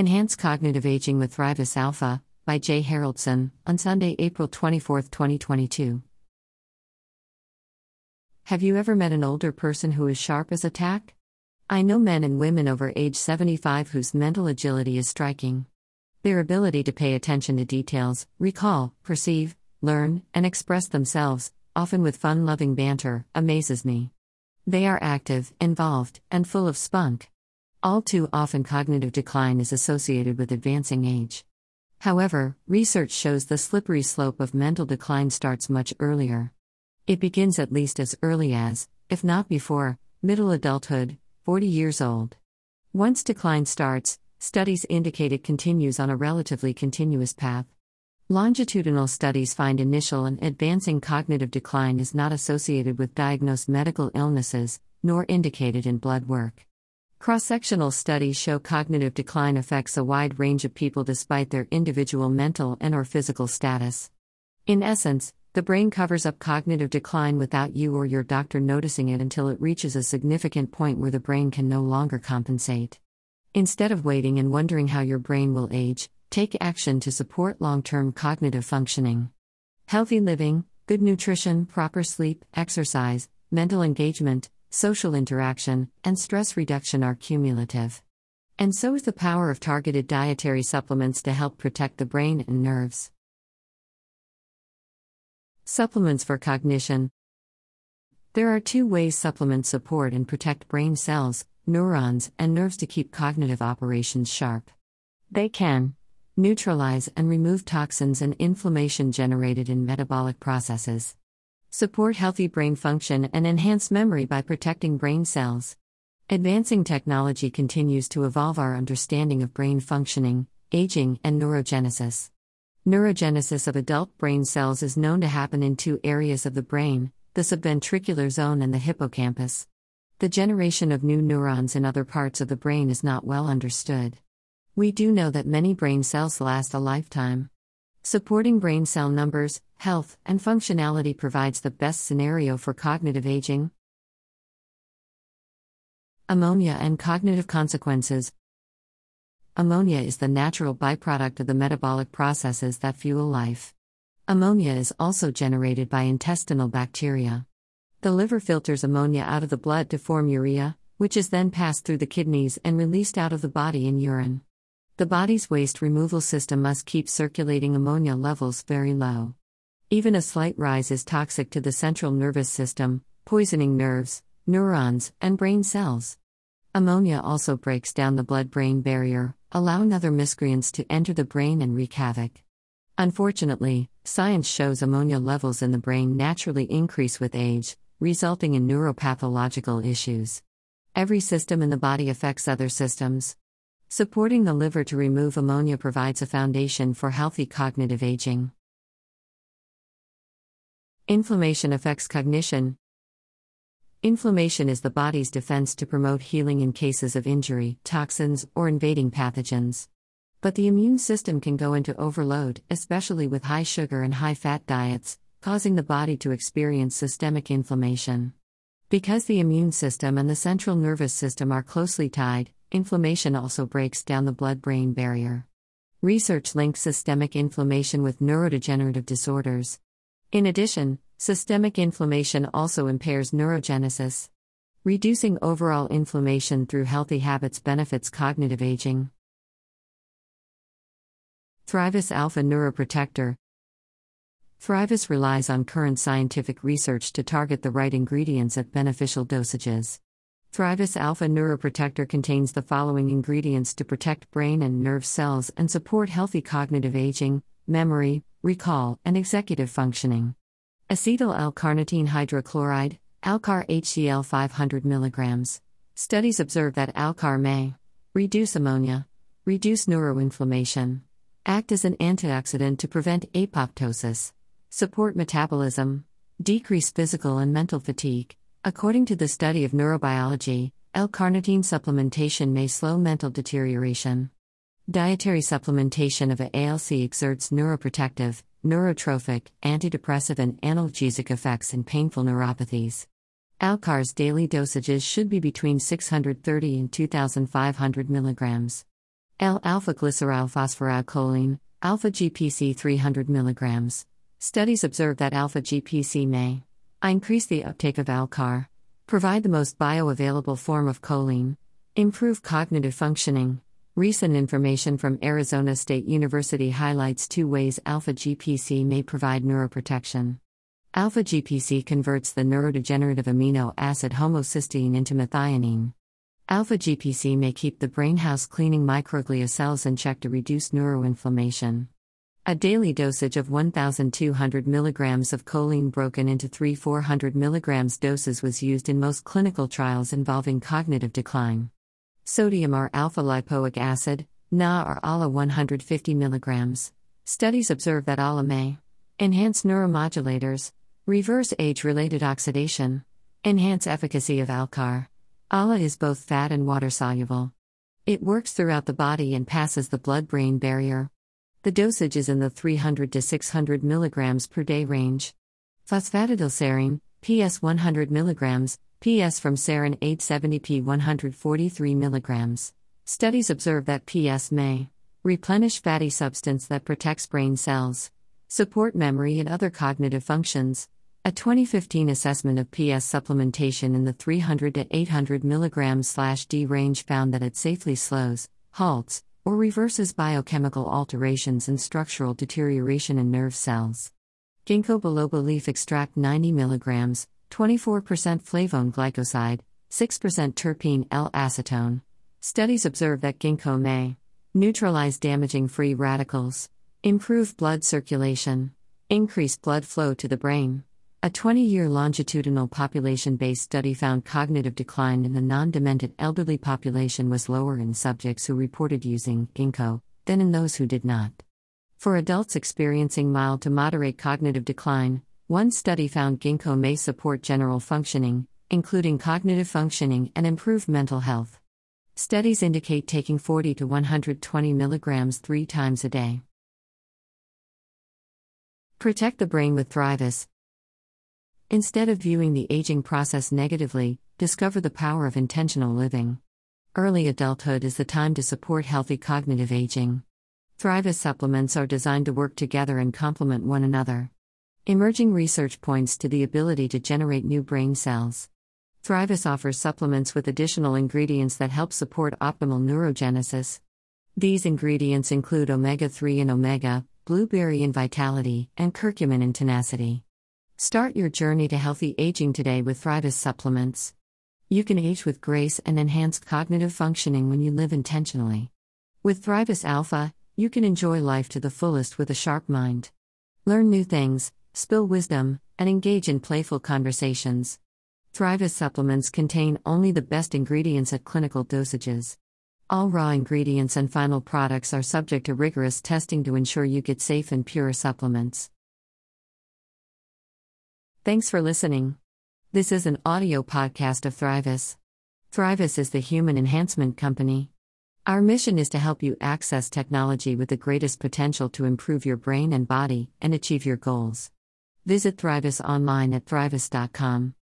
Enhance Cognitive Aging with Thrivis Alpha, by Jay Haroldson, on Sunday, April 24, 2022. Have you ever met an older person who is sharp as a tack? I know men and women over age 75 whose mental agility is striking. Their ability to pay attention to details, recall, perceive, learn, and express themselves, often with fun-loving banter, amazes me. They are active, involved, and full of spunk. All too often cognitive decline is associated with advancing age. However, research shows the slippery slope of mental decline starts much earlier. It begins at least as early as, if not before, middle adulthood, 40 years old. Once decline starts, studies indicate it continues on a relatively continuous path. Longitudinal studies find initial and advancing cognitive decline is not associated with diagnosed medical illnesses, nor indicated in blood work. Cross-sectional studies show cognitive decline affects a wide range of people despite their individual mental and/or physical status. In essence, the brain covers up cognitive decline without you or your doctor noticing it until it reaches a significant point where the brain can no longer compensate. Instead of waiting and wondering how your brain will age, take action to support long-term cognitive functioning. Healthy living, good nutrition, proper sleep, exercise, mental engagement, social interaction, and stress reduction are cumulative. And so is the power of targeted dietary supplements to help protect the brain and nerves. Supplements for cognition. There are two ways supplements support and protect brain cells, neurons, and nerves to keep cognitive operations sharp. They can neutralize and remove toxins and inflammation generated in metabolic processes, support healthy brain function, and enhance memory by protecting brain cells. Advancing technology continues to evolve our understanding of brain functioning, aging, and neurogenesis. Neurogenesis of adult brain cells is known to happen in two areas of the brain, the subventricular zone and the hippocampus. The generation of new neurons in other parts of the brain is not well understood. We do know that many brain cells last a lifetime. Supporting brain cell numbers, health, and functionality provides the best scenario for cognitive aging. Ammonia and cognitive consequences. Ammonia is the natural byproduct of the metabolic processes that fuel life. Ammonia is also generated by intestinal bacteria. The liver filters ammonia out of the blood to form urea, which is then passed through the kidneys and released out of the body in urine. The body's waste removal system must keep circulating ammonia levels very low. Even a slight rise is toxic to the central nervous system, poisoning nerves, neurons, and brain cells. Ammonia also breaks down the blood-brain barrier, allowing other miscreants to enter the brain and wreak havoc. Unfortunately, science shows ammonia levels in the brain naturally increase with age, resulting in neuropathological issues. Every system in the body affects other systems. Supporting the liver to remove ammonia provides a foundation for healthy cognitive aging. Inflammation affects cognition. Inflammation is the body's defense to promote healing in cases of injury, toxins, or invading pathogens. But the immune system can go into overload, especially with high sugar and high fat diets, causing the body to experience systemic inflammation. Because the immune system and the central nervous system are closely tied, inflammation also breaks down the blood-brain barrier. Research links systemic inflammation with neurodegenerative disorders. In addition, systemic inflammation also impairs neurogenesis. Reducing overall inflammation through healthy habits benefits cognitive aging. Thrivis Alpha Neuroprotector. Thrivis relies on current scientific research to target the right ingredients at beneficial dosages. Thrivis Alpha Neuroprotector contains the following ingredients to protect brain and nerve cells and support healthy cognitive aging, memory, recall, and executive functioning. Acetyl L-carnitine hydrochloride, Alcar HCl 500 mg. Studies observe that Alcar may reduce ammonia, reduce neuroinflammation, act as an antioxidant to prevent apoptosis, support metabolism, decrease physical and mental fatigue. According to the study of neurobiology, L-carnitine supplementation may slow mental deterioration. Dietary supplementation of ALC exerts neuroprotective, neurotrophic, antidepressive and analgesic effects in painful neuropathies. Alcar's daily dosages should be between 630 and 2,500 mg. L-alpha glycerylphosphorylcholine, alpha GPC 300 mg. Studies observe that alpha GPC may increase the uptake of ALCAR, provide the most bioavailable form of choline, improve cognitive functioning. Recent information from Arizona State University highlights 2 ways alpha GPC may provide neuroprotection. Alpha GPC converts the neurodegenerative amino acid homocysteine into methionine. Alpha GPC may keep the brain house cleaning microglia cells in check to reduce neuroinflammation. A daily dosage of 1,200 mg of choline broken into 3 400 mg doses was used in most clinical trials involving cognitive decline. Sodium or alpha lipoic acid, NA or ALA 150 mg. Studies observe that ALA may enhance neuromodulators, reverse age-related oxidation, enhance efficacy of ALCAR. ALA is both fat and water-soluble. It works throughout the body and passes the blood-brain barrier. The dosage is in the 300 to 600 mg per day range. Phosphatidylserine, PS 100 mg, PS from Sarin 870P 143 mg. Studies observe that PS may replenish fatty substance that protects brain cells, support memory and other cognitive functions. A 2015 assessment of PS supplementation in the 300 to 800 mg/d range found that it safely slows, halts, or reverses biochemical alterations and structural deterioration in nerve cells. Ginkgo biloba leaf extract 90 mg, 24% flavone glycoside, 6% terpene L-acetone. Studies observe that ginkgo may neutralize damaging free radicals, improve blood circulation, increase blood flow to the brain. A 20-year longitudinal population-based study found cognitive decline in the non-demented elderly population was lower in subjects who reported using ginkgo than in those who did not. For adults experiencing mild to moderate cognitive decline, one study found ginkgo may support general functioning, including cognitive functioning and improve mental health. Studies indicate taking 40 to 120 mg 3 times a day. Protect the brain with Thrivis. Instead of viewing the aging process negatively, discover the power of intentional living. Early adulthood is the time to support healthy cognitive aging. Thrivis supplements are designed to work together and complement one another. Emerging research points to the ability to generate new brain cells. Thrivis offers supplements with additional ingredients that help support optimal neurogenesis. These ingredients include omega-3 and omega, blueberry and vitality, and curcumin and tenacity. Start your journey to healthy aging today with Thrivis supplements. You can age with grace and enhance cognitive functioning when you live intentionally. With Thrivis Alpha, you can enjoy life to the fullest with a sharp mind. Learn new things, spill wisdom, and engage in playful conversations. Thrivis supplements contain only the best ingredients at clinical dosages. All raw ingredients and final products are subject to rigorous testing to ensure you get safe and pure supplements. Thanks for listening. This is an audio podcast of Thrivis. Thrivis is the human enhancement company. Our mission is to help you access technology with the greatest potential to improve your brain and body and achieve your goals. Visit Thrivis online at thrivis.com.